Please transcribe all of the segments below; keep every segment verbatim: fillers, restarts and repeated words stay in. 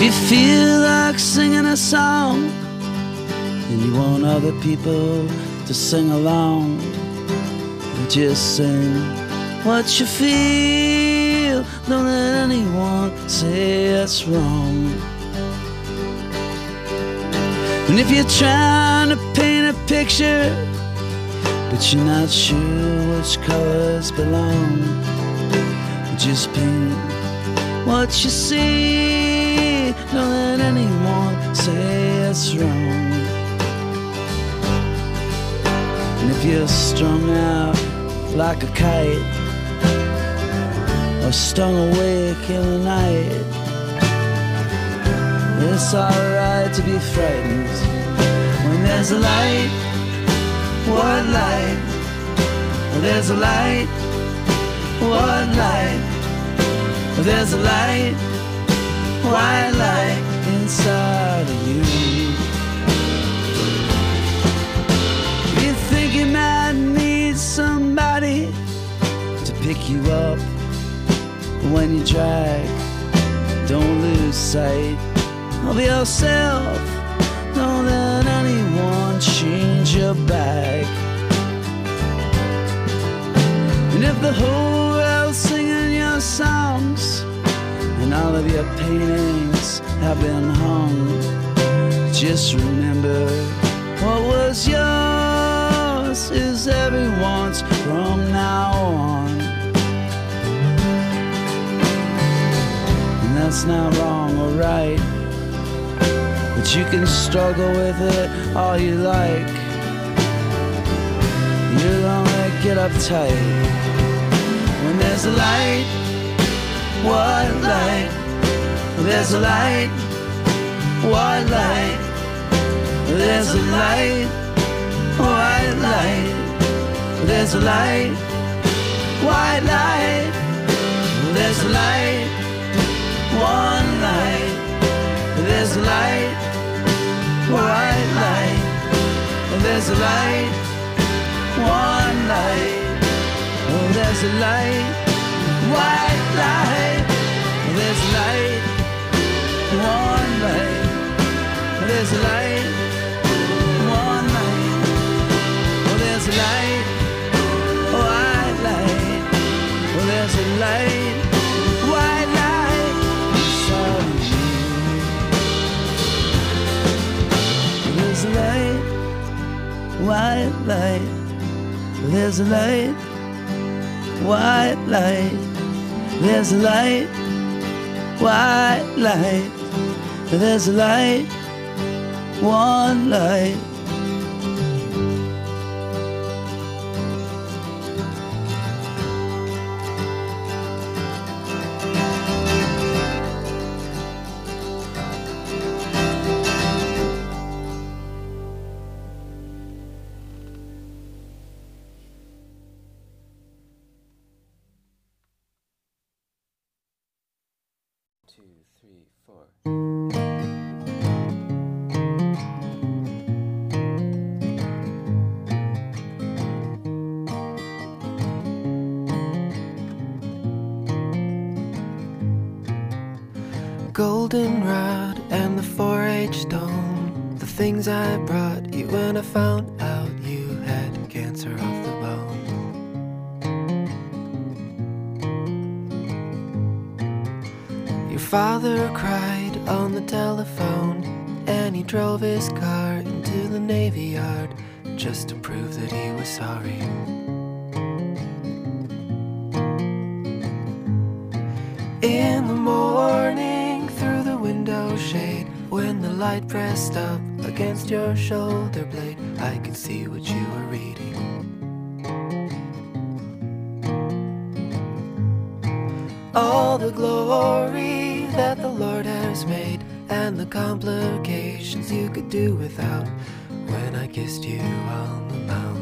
you feel like singing a song and you want other people to sing along, just sing what you feel. Don't let anyone say it's wrong. And if you're trying to paint a picture but you're not sure which colors belong, just paint what you see. Don't let anyone say it's wrong. And if you're strung out like a kite or stung awake in the night, it's alright to be frightened when there's a light. What light? Well, there's a light. What light? Well, there's a light. White light inside of you. You think you might need somebody to pick you up when you drag. Don't lose sight of yourself. Don't let anyone change your bag. And if the whole world's singing your songs and all of your paintings have been hung, just remember what was yours is everyone's from now on. And that's not wrong or right, but you can struggle with it all you like. You'll only get uptight when there's a light. What light? There's a light. What light? There's a light. White light. There's a light. White light. There's a light. One light. There's a light. White light. There's a light. One light. Oh, there's a light. White light. There's a light. One light. There's a light. One light. Oh, there's a light. White light. Oh, there's a light. White light inside of you. There's a light. White light. There's a light. White light. There's a light. White light. There's a light. One light. Goldenrod and the four H stone, the things I brought you when I found out you had cancer of the bone. Your father cried on the telephone, and he drove his car into the Navy Yard just to prove that he was sorry. In the morning, through the window shade, when the light pressed up against your shoulder blade, I could see what you were reading. All the glory that the Lord has made, and the complications you could do without, when I kissed you on the mouth.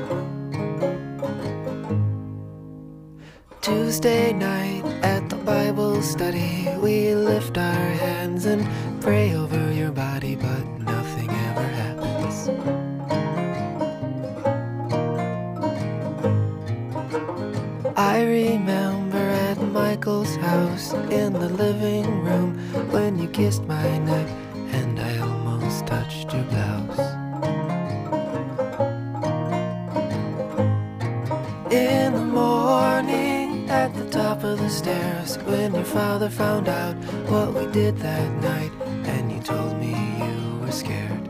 Tuesday night at the Bible Bible study, we lift our hands and pray over your body, but nothing ever happens. I remember at Michael's house in the living room when you kissed my neck and I almost touched your blouse. In the morning at the top of the stairs when your father found out what we did that night and you told me you were scared.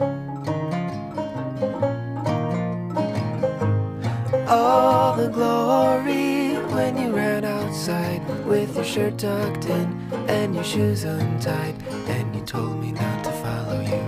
All the glory when you ran outside with your shirt tucked in and your shoes untied and you told me not to follow you.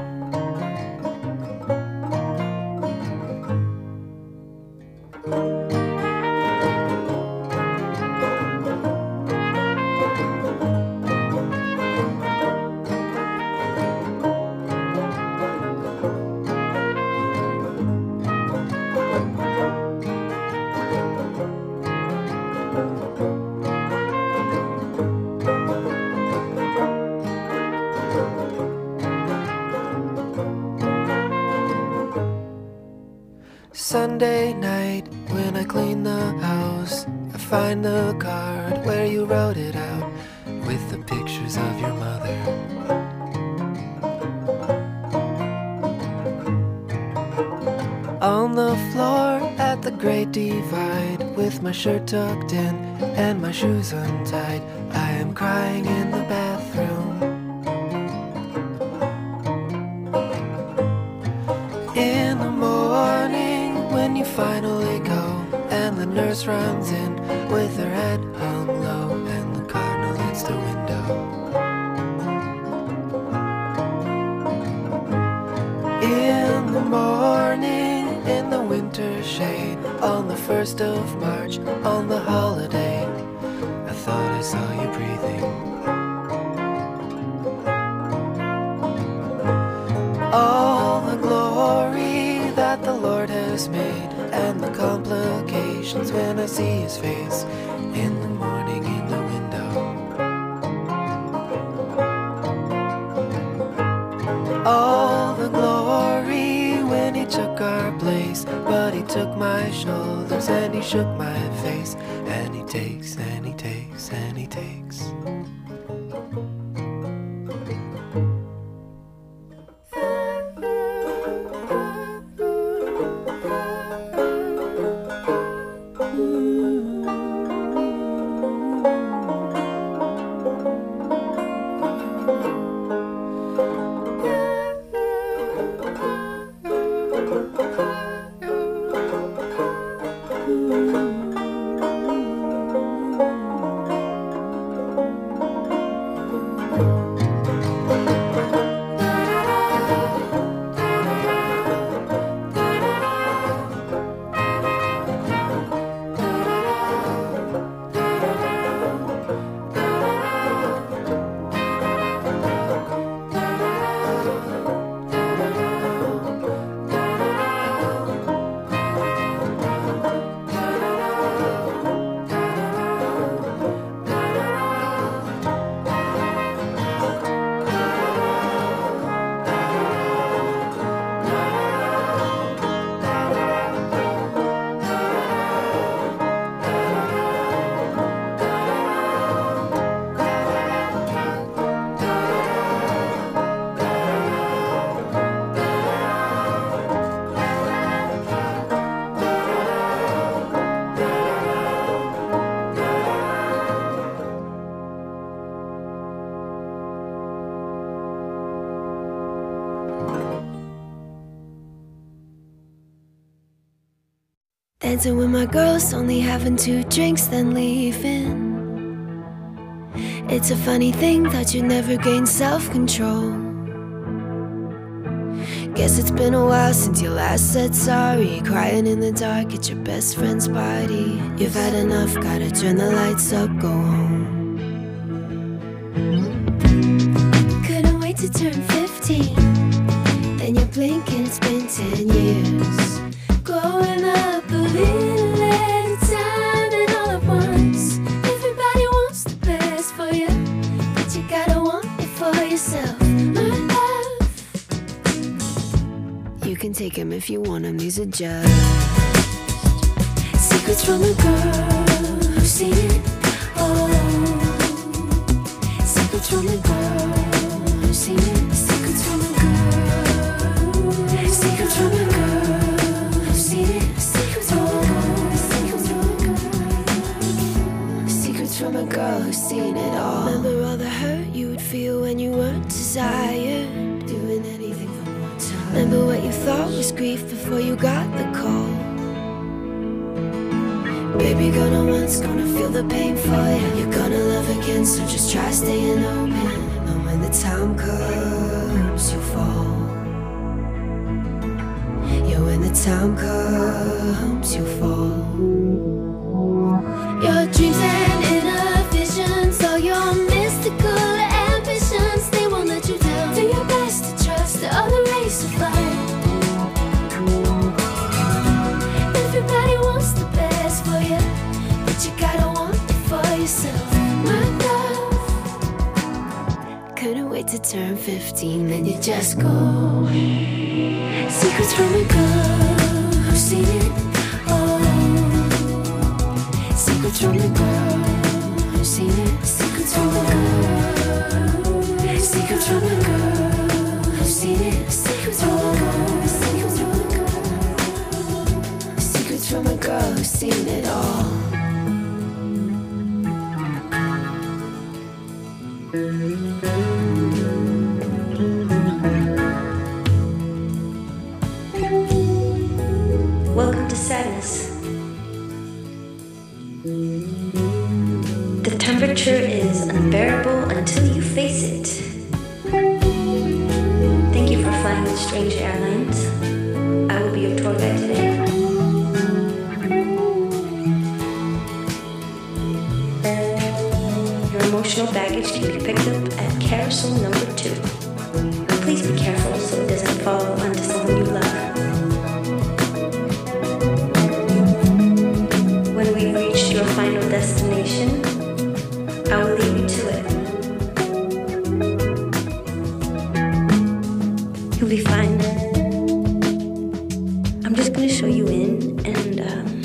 Sunday night, when I clean the house, I find the card where you wrote it out with the pictures of your mother. On the floor at the Great Divide, with my shirt tucked in and my shoes untied, I am crying in the bathroom. In the morning, when you finally go and the nurse runs in with her head hung low and the cardinal hits the window. In the morning, in the winter shade, on the first of March, on the holiday, I thought I saw you breathing. All the glory that the Lord has made and the complications when I see his face in the morning in the window. All the glory when he took our place, but he took my shoulders and he shook my face, and he takes and he takes and he takes. Dancing with my girls, only having two drinks, then leaving. It's a funny thing that you never gain self-control. Guess it's been a while since you last said sorry, crying in the dark at your best friend's party. You've had enough, gotta turn the lights up, go home. Couldn't wait to turn fifteen, then you blink and it's been ten years. Growing up a little at a time and all at once. Everybody wants the best You can take him if you want him, these are just secrets from a girl who's seen it all. Secrets from a girl who's seen it. Secrets from a girl. Secrets from a girl who's seen it. Secrets from a girl. Secrets from a girl. Secrets from a girl who's seen it all. Remember all the hurt you would feel when you weren't desired, doing anything for more time. Remember what you thought was grief before you got the call. Baby, gonna once, gonna feel the pain for you. You're gonna love again, so just try staying open. And when the time comes, you fall. Yeah, when the time comes, you fall. Your dreams and inner visions, all your mystical ambitions, they won't let you down. Do your best to trust the other race of life. Everybody wants the best for you, but you gotta want it for yourself. My love, couldn't wait to turn fifteen, then you just go. Secrets from a girl who's seen it all. Secrets from a girl who's seen it. Secrets from a girl. Secrets from a girl who's seen it. Secrets from a girl. Secrets from a girl. Secrets from a girl who's seen it all. Welcome to sadness. The temperature is unbearable until you face it. Thank you for flying with Strange Airlines. I will be your tour guide today. Your emotional baggage can be picked up at carousel number two. Please be careful so it doesn't fall onto someone you love. When we've reached your final destination, I will lead you to it. You'll be fine. I'm just gonna show you in, and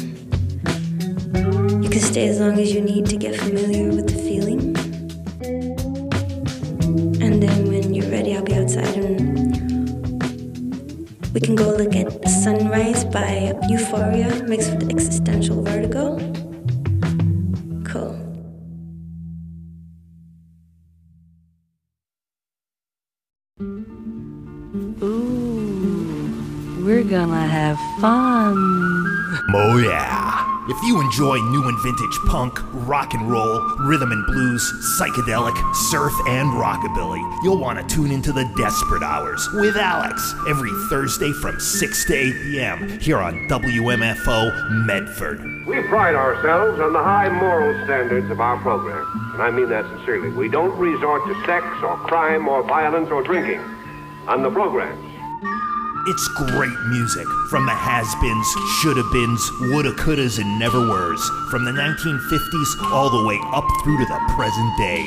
um, you can stay as long as you need to get familiar with the feeling. And then when you're ready, I'll be outside and we can go look at Sunrise by Euphoria mixed with existential vertigo. Cool. Ooh, we're gonna have fun. Oh yeah. If you enjoy new and vintage punk, rock and roll, rhythm and blues, psychedelic, surf, and rockabilly, you'll want to tune into the Desperate Hours with Alex every Thursday from six to eight p.m. here on W M F O Medford. We pride ourselves on the high moral standards of our program, and I mean that sincerely. We don't resort to sex or crime or violence or drinking on the programs. It's great music from the has-beens, shoulda-beens, woulda-couldas, and never-weres, from the nineteen fifties all the way up through to the present day.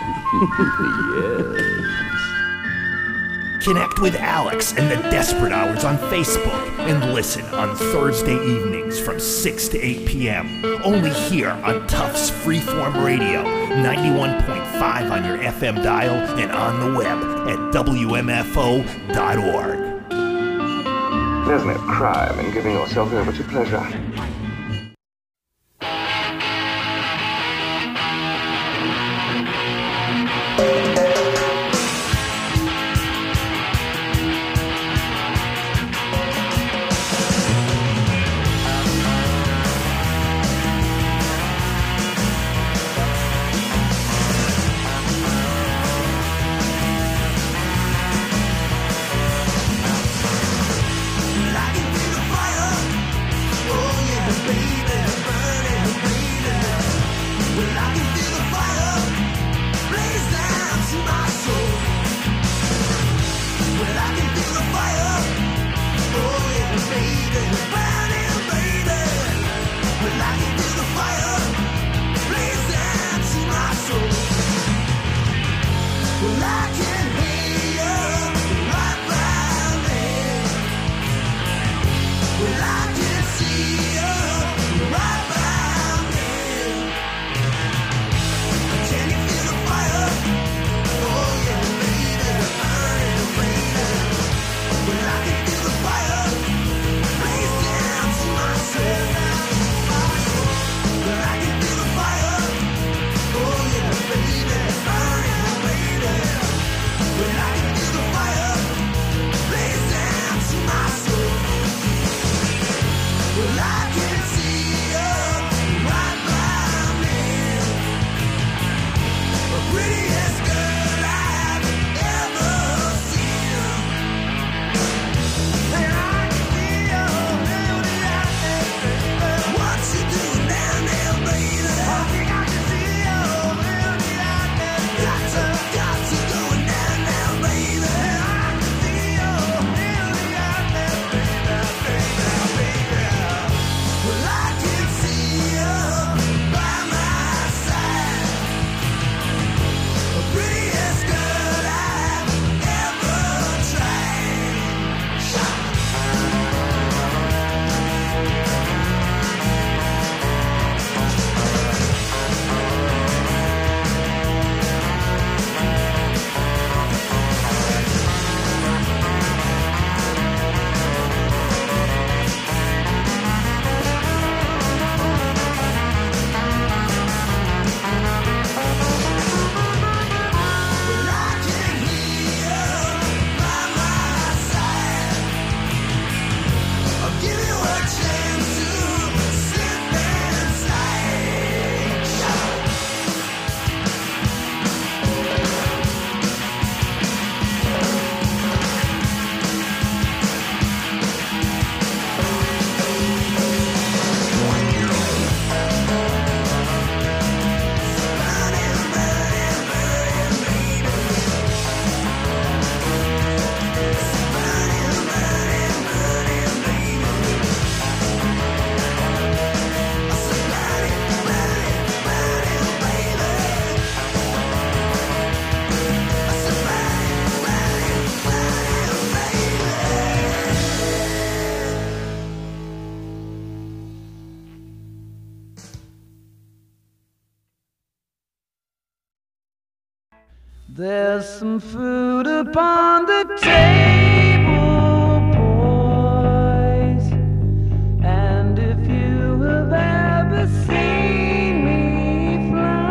Yes. Connect with Alex and the Desperate Hours on Facebook and listen on Thursday evenings from six to eight p.m. only here on Tufts Freeform Radio, ninety-one point five on your F M dial and on the web at W M F O dot org. There's no crime in giving yourself over to pleasure. I can feel the fire. Oh yeah. There's some food upon the table, boys. And if you have ever seen me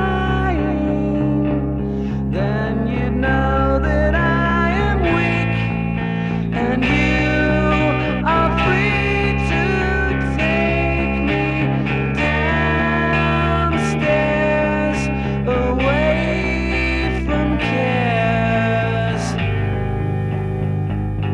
flying, then you'd know that I am weak, and you are free to take me downstairs, away from cares.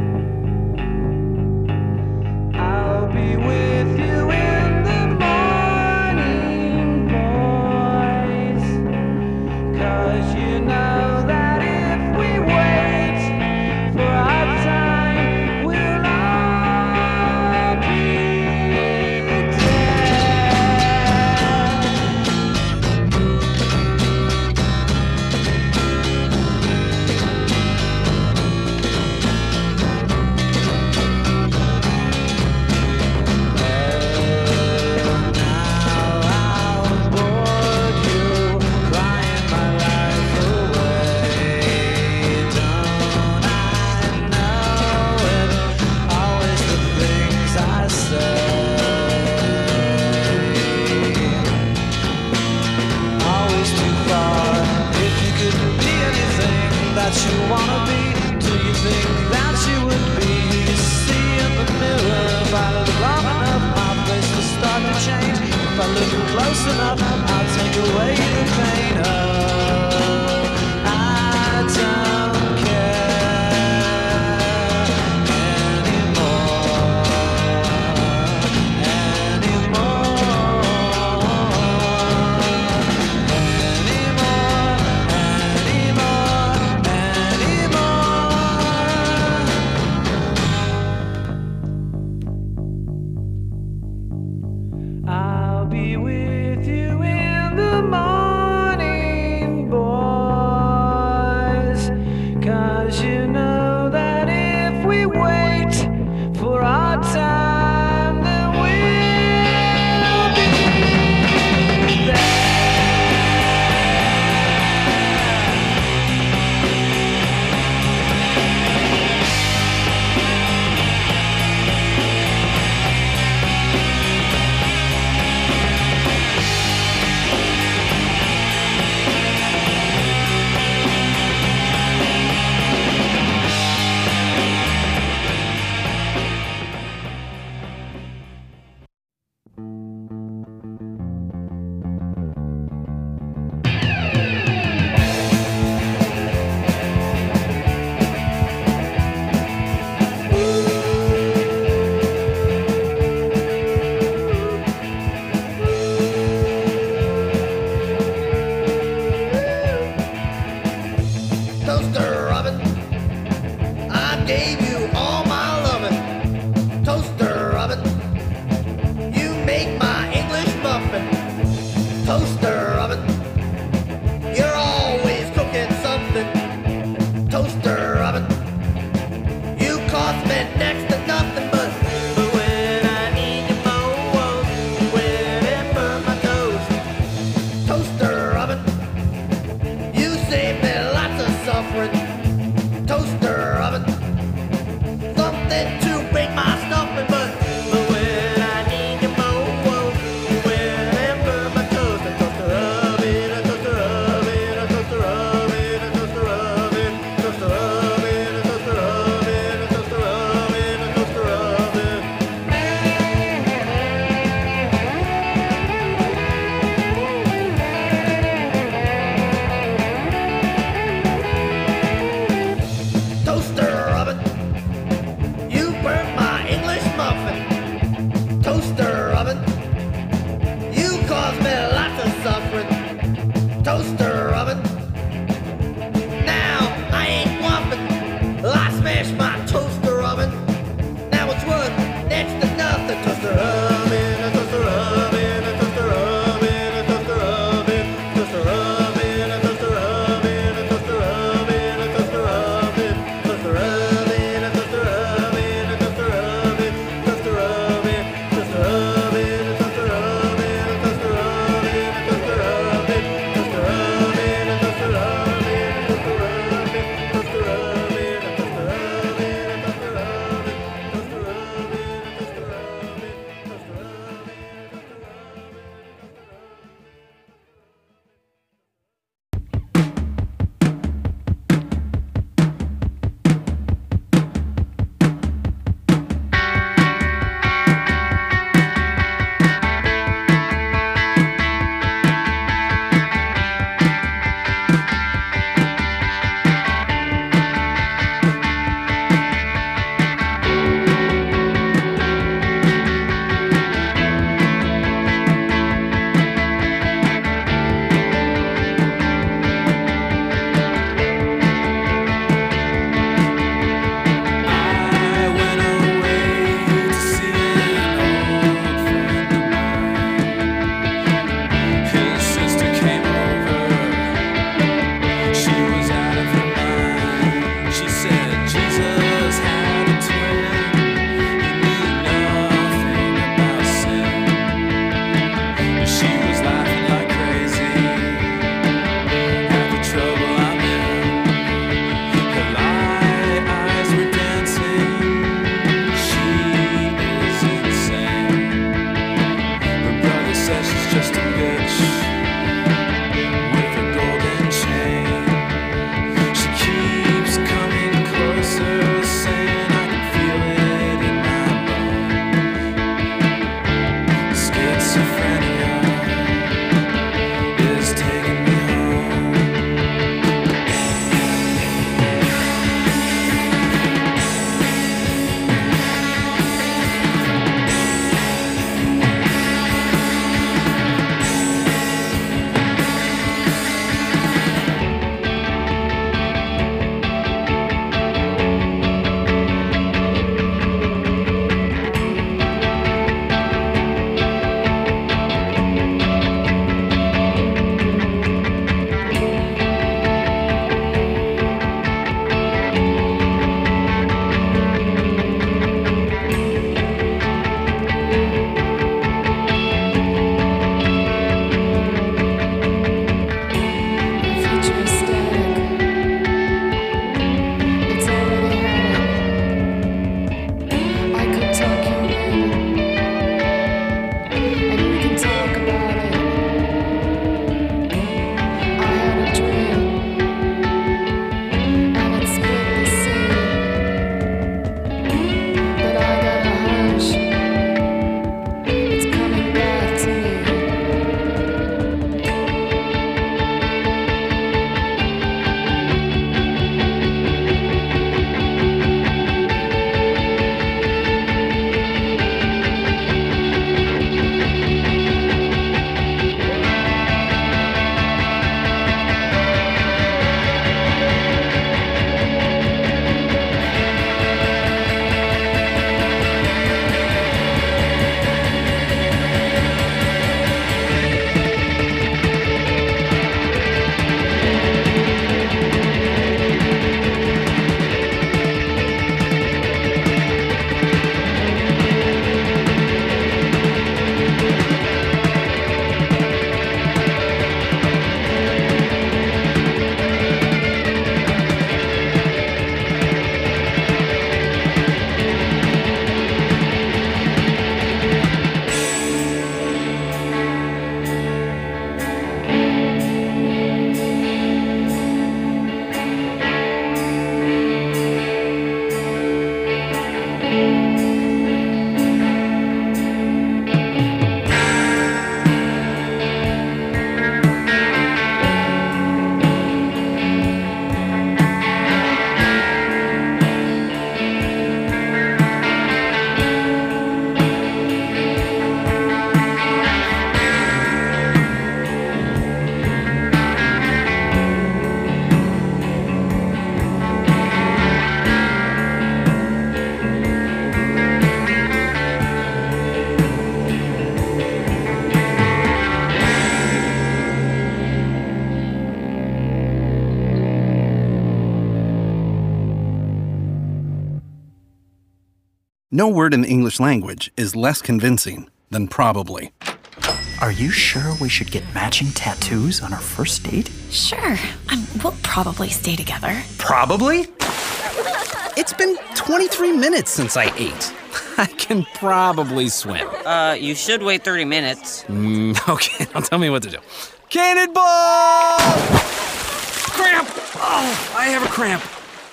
No word in the English language is less convincing than probably. Are you sure we should get matching tattoos on our first date? Sure. Um, we'll probably stay together. Probably? It's been twenty-three minutes since I ate. I can probably swim. Uh, you should wait thirty minutes. Mm, okay, now tell me what to do. Cannonball! Cramp! Oh, I have a cramp.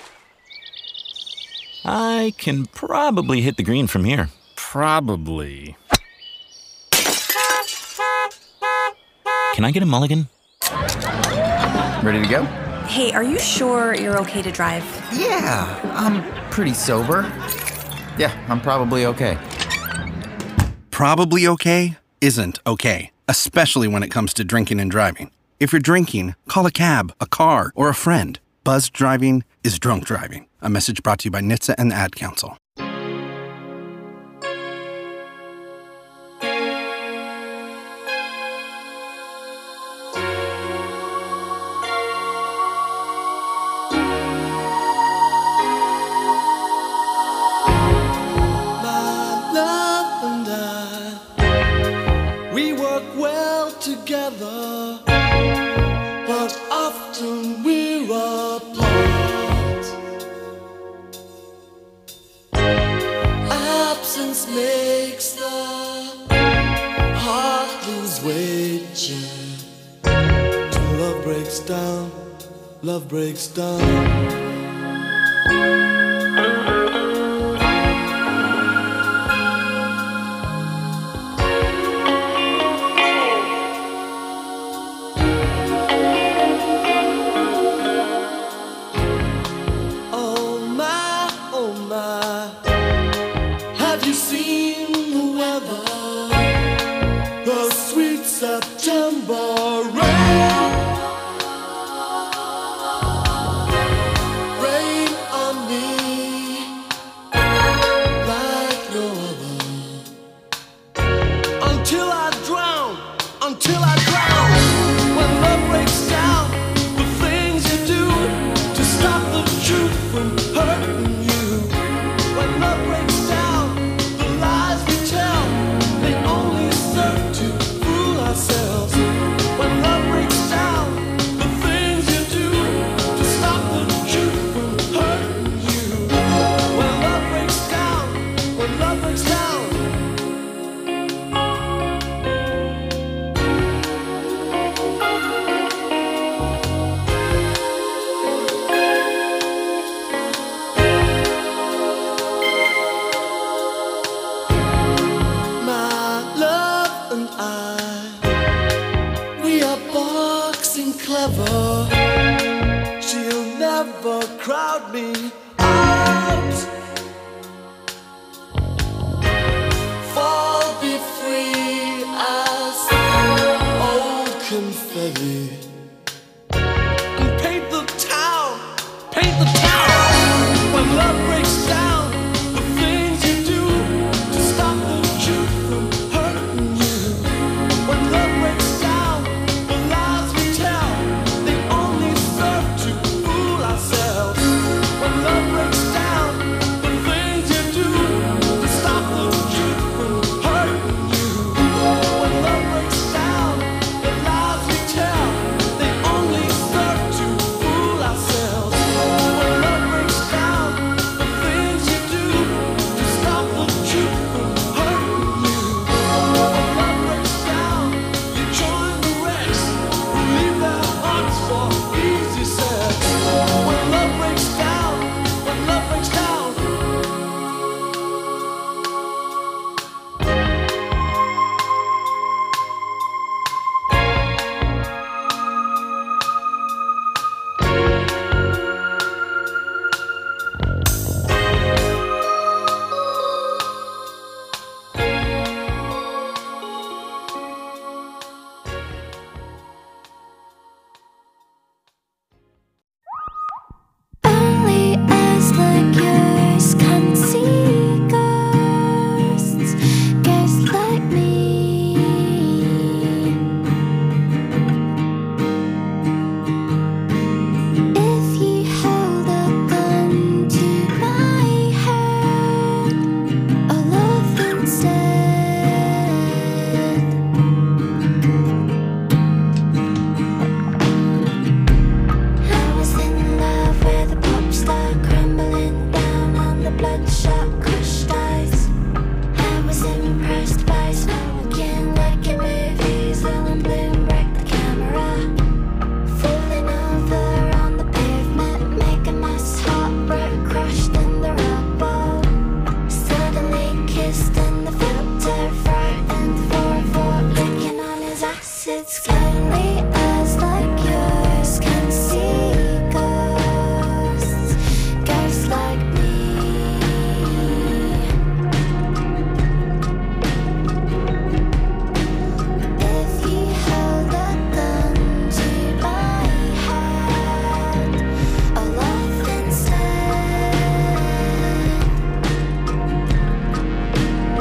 I can probably hit the green from here. Probably. Can I get a mulligan? Ready to go? Hey, are you sure you're okay to drive? Yeah, I'm pretty sober. Yeah, I'm probably okay. Probably okay isn't okay, especially when it comes to drinking and driving. If you're drinking, call a cab, a car, or a friend. Buzzed driving is drunk driving. A message brought to you by N H T S A and the Ad Council. Together, but often we're apart. Absence makes the heart lose weight, yeah. Till love breaks down, love breaks down. September rain, rain on me like no other. Until I drown, until I drown. When love breaks down, the things you do to stop the truth from hurting you. When love breaks down, the lies we tell, they only serve to ourselves. When love breaks down, the things you do to stop the truth from hurting you. When love breaks down, when love breaks down. My love and I, clever, she'll never crowd me out. Fall, be free as old confetti, and paint the town, paint the town. When love breaks down, the things you do to stop the truth from hurting you. When love breaks down, the lies we tell, they only serve to fool ourselves. When love breaks down, the things you do to stop the truth from hurting you. When love breaks down, the lies we tell, wrist and the filter frightened for for licking on his acid skin. The eyes like yours can see ghosts, ghosts like me. If he held a gun to my head, a laugh instead.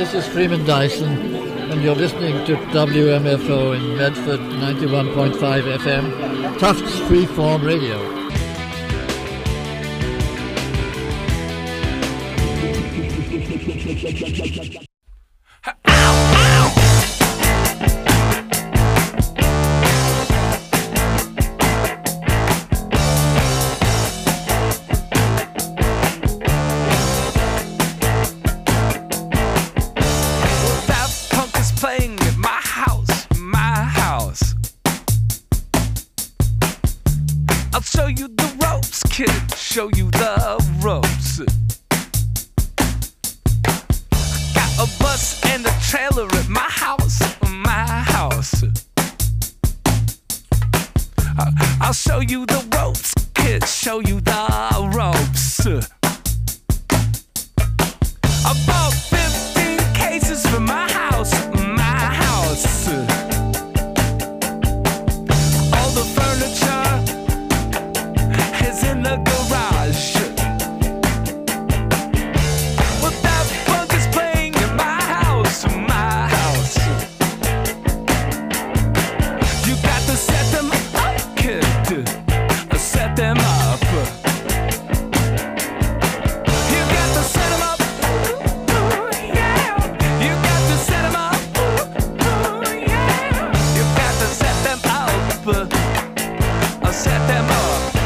this is Freeman Dyson, and you're listening to W M F O in Medford, ninety-one point five F M, Tufts Freeform Radio. Show you the ropes. Got a bus and a trailer at my house, my house. I'll show you the ropes, kid, show you the ropes. I bought fifteen cases for my house, my house. All the furniture is in the garage. Well, that funk is playing in my house, my house. You got to set them up, kid. Set them up. You got to set them up. Ooh, yeah. You got to set them up. Ooh, yeah. You got to set them up. Set them up.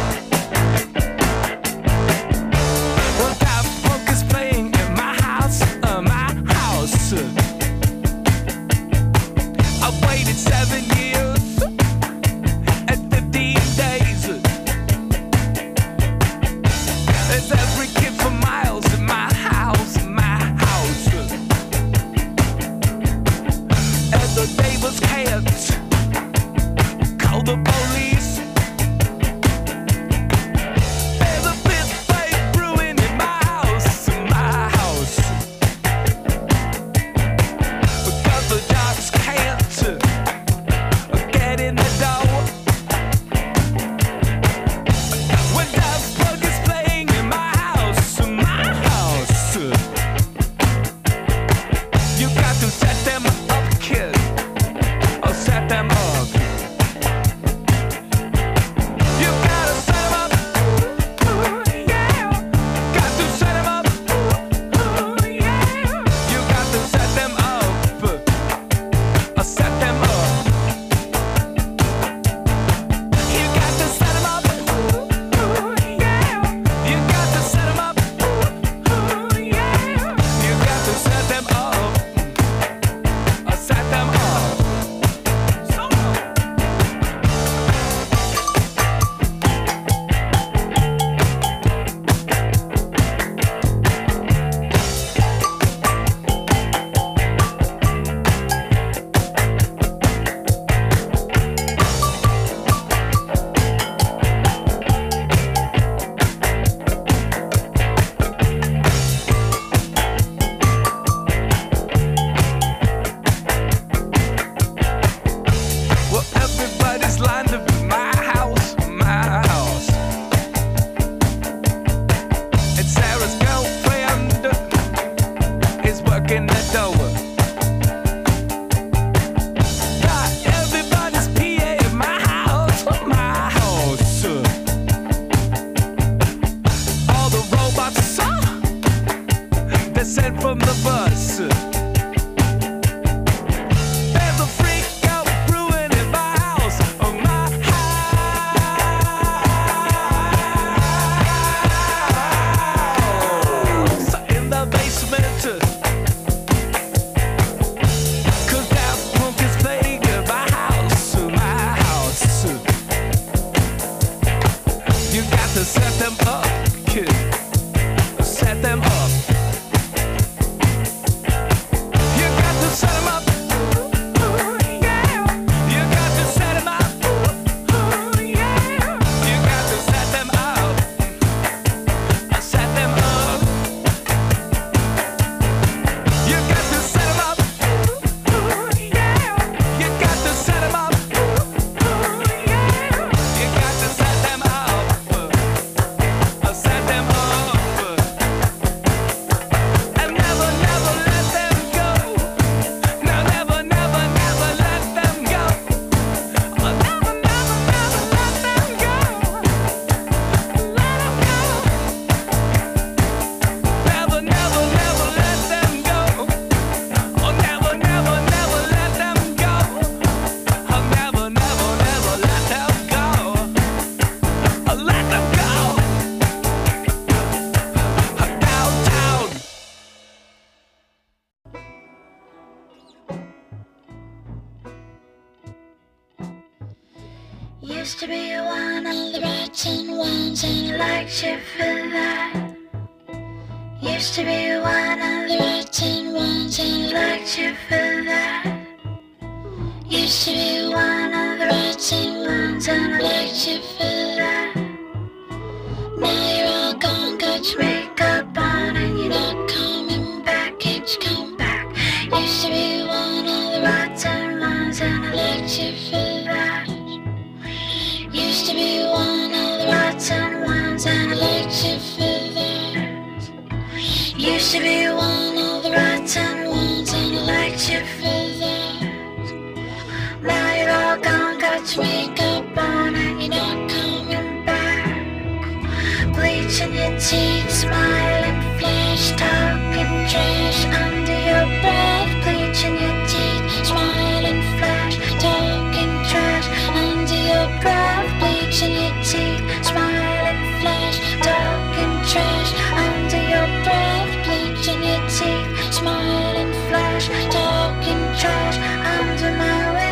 Seven years and fifteen days. There's every kid for miles in my house, my house. And the neighbors can't call the police. There's a big fight brewing in my house, my house. Because the dogs can't Used to be one of the rotten ones, and I liked you for that. Used to be one of the rotten ones, and I liked you for that. Used to be one of the rotten ones, and I liked you for that. Now you're all gone, got your makeup on, and you're not coming back. Can't you come back? Used to be one of the rotten ones, and I liked you for that. Used to be one of the rotten ones, and I liked you for that. Used to be one of the rotten ones, and I liked you for that. Now you're all gone, got your makeup on, and you're not coming back. Bleaching your teeth, smiling, flash, talking trash under your breath. Bleaching your teeth, smiling, flash, talking trash under your breath. Bleaching your teeth, smiling, flash, talking trash under your breath. Bleaching your teeth, smiling, flash, talking trash under my window.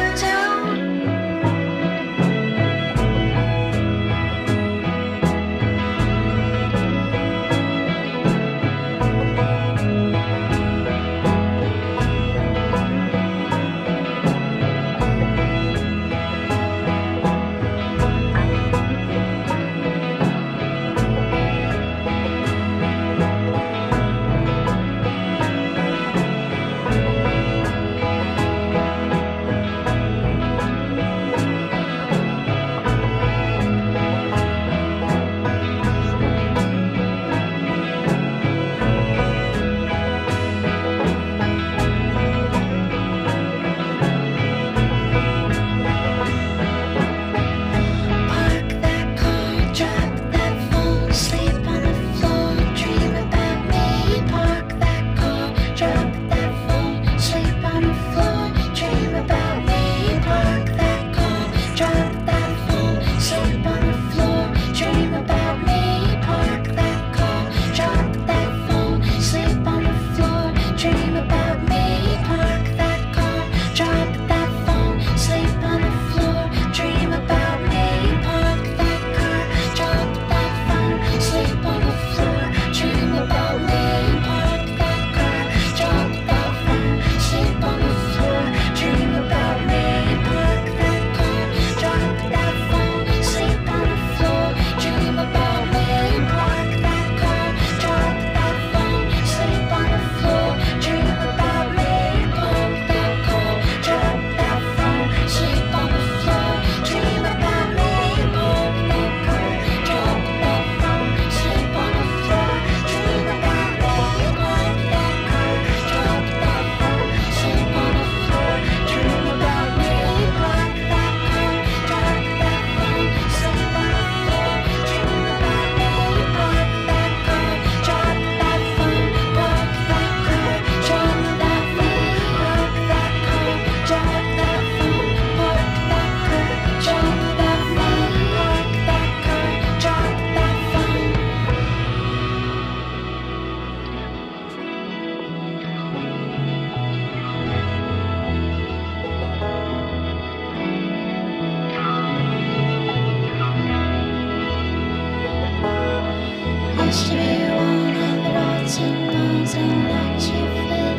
Used to be one of the rotten ones, and I liked you for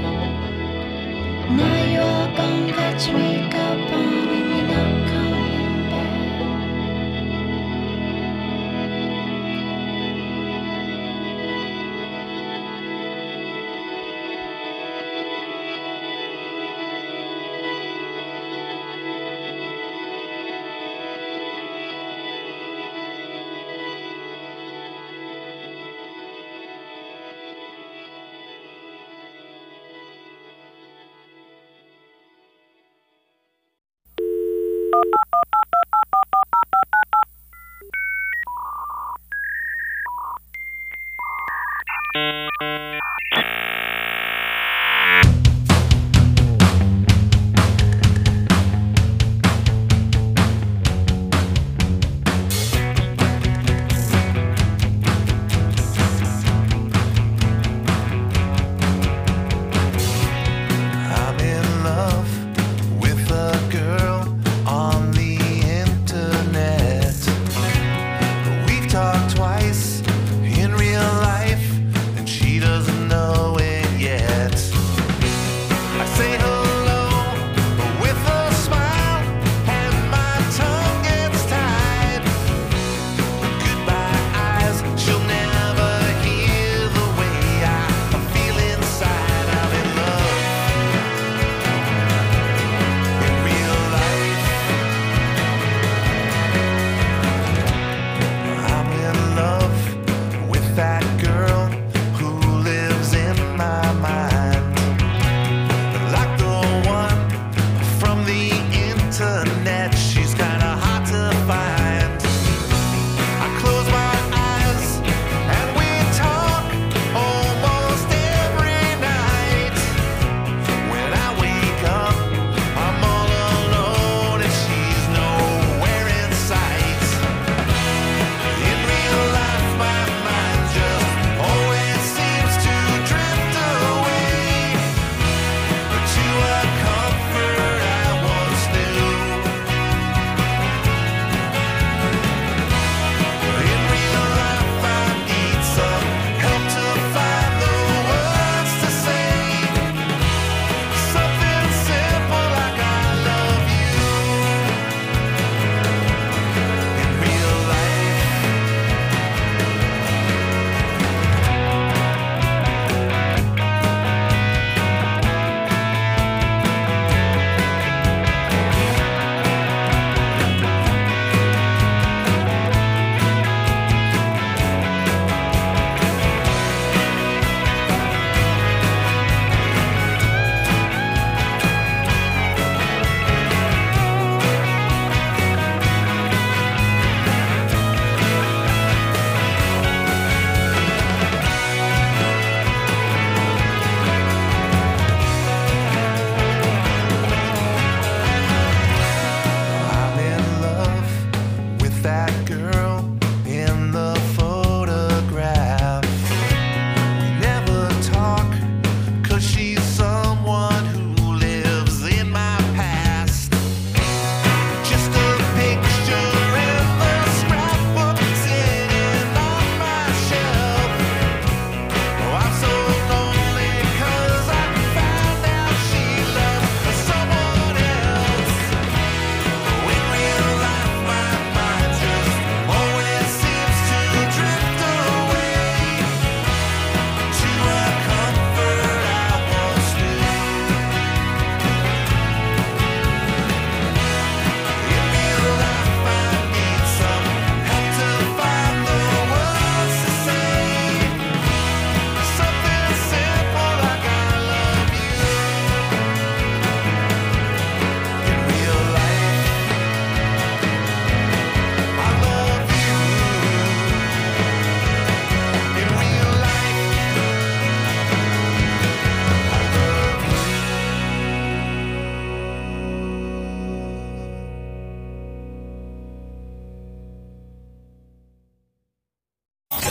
that. Now you're all gone, got your makeup on, and you're not coming back. I'm in love with a girl on the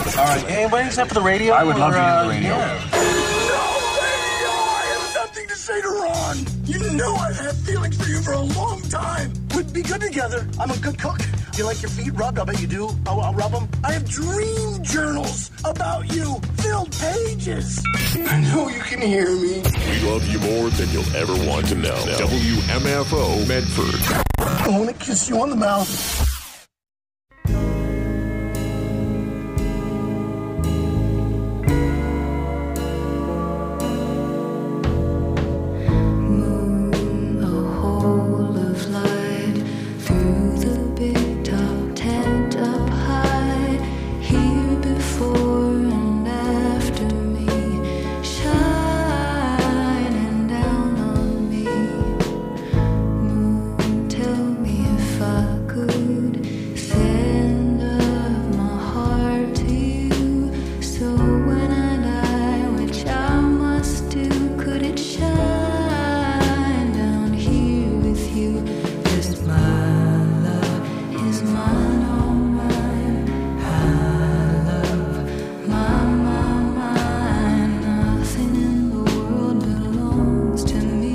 All right, anybody except for the radio? I would love or, to hear the uh, radio. yeah. I have something to say to Ron. You know I've had feelings for you for a long time. We'd be good together. I'm a good cook. You like your feet rubbed? I bet you do. I'll, I'll rub them. I have dream journals about you. Filled pages. I know you can hear me. We love you more than you'll ever want to know. W M F O Medford. I want to kiss you on the mouth.